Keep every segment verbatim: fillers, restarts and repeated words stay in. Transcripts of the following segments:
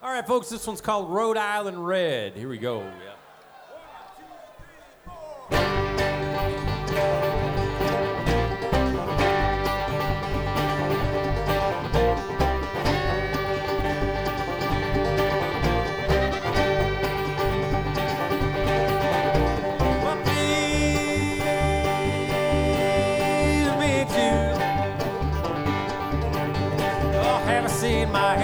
All right, folks, this one's called Rhode Island Red. Here we go. Yeah. In my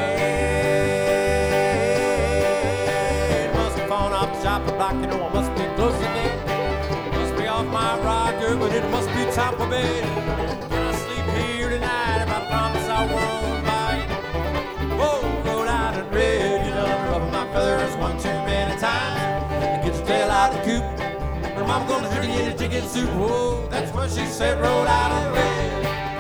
head must have fallen off the chopping block. You know I must be close to death. Must be off my rocker, but it must be time for bed. Can I sleep here tonight if I promise I won't bite? Whoa, Rhode Island Red, you done rubbing my feathers one too many times. And get your tail out of the coop. Her mama gonna turn you into chicken soup. Whoa, that's what she said, Rhode Island Red.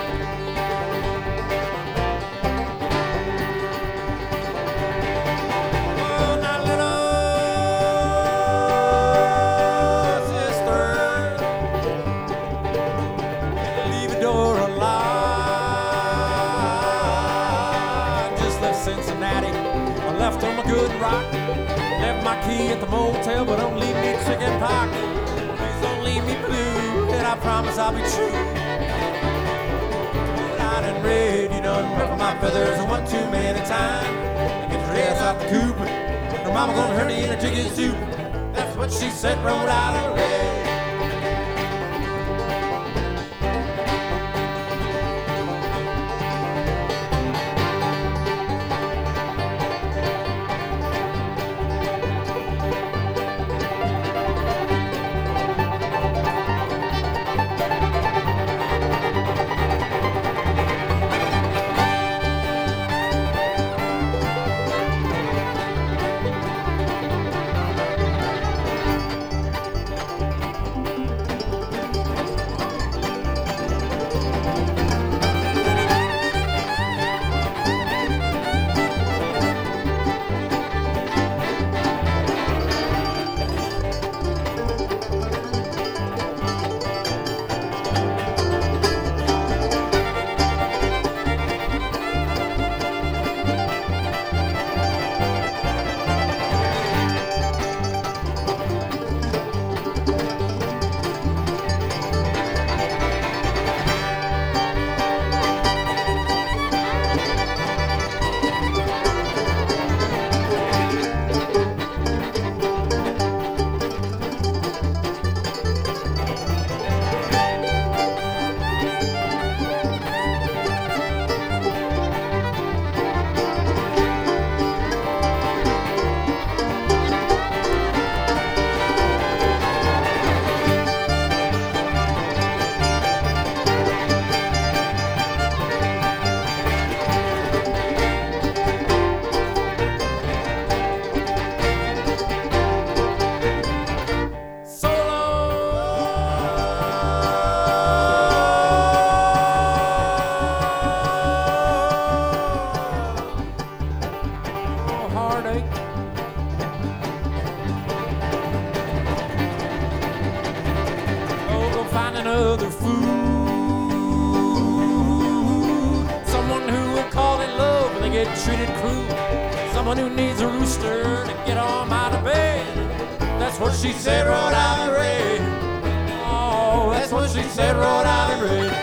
Left on my good rock, left my key at the motel, but don't leave me chicken pocket. Please don't leave me blue, and I promise I'll be true. Rhode Island Red, you done ruffled my feathers one too many times. Get your ass out the coop, her mama gonna hurt me in a chicken soup. That's what she said, Rhode Island Red. Another fool, someone who will call it love when they get treated cruel, someone who needs a rooster to get them out of bed. That's what she said, Rhode Island Red. Oh, that's what she said, Rhode Island Red.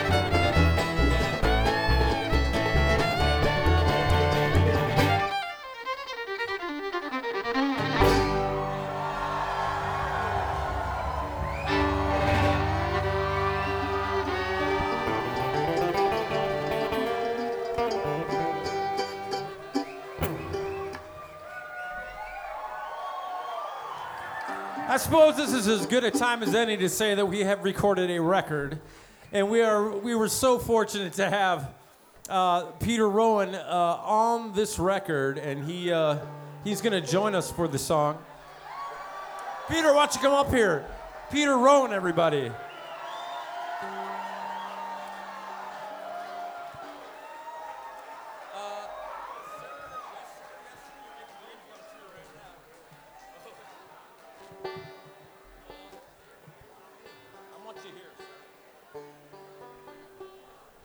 I suppose this is as good a time as any to say that we have recorded a record, and we are we were so fortunate to have uh, Peter Rowan uh, on this record, and he uh, he's going to join us for the song. Peter, why don't you come up here? Peter Rowan, everybody.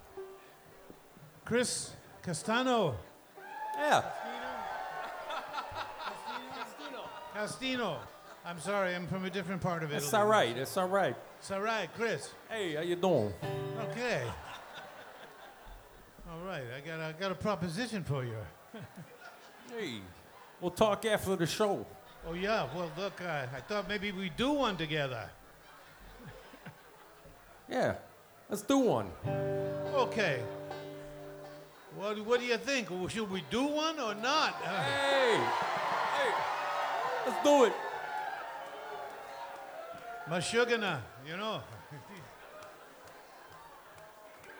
Chris Castano. Yeah. Castino. I'm sorry, I'm from a different part of Italy. It's all right. It's all right. It's all right, Chris. Hey, how you doing? Okay. All right, I got, I got a proposition for you. Hey, we'll talk after the show. Oh, yeah, well, look, uh, I thought maybe we'd do one together. Yeah, let's do one. Okay. What, what do you think? Should we do one or not? Uh, Hey, hey, let's do it. Mashugana, you know.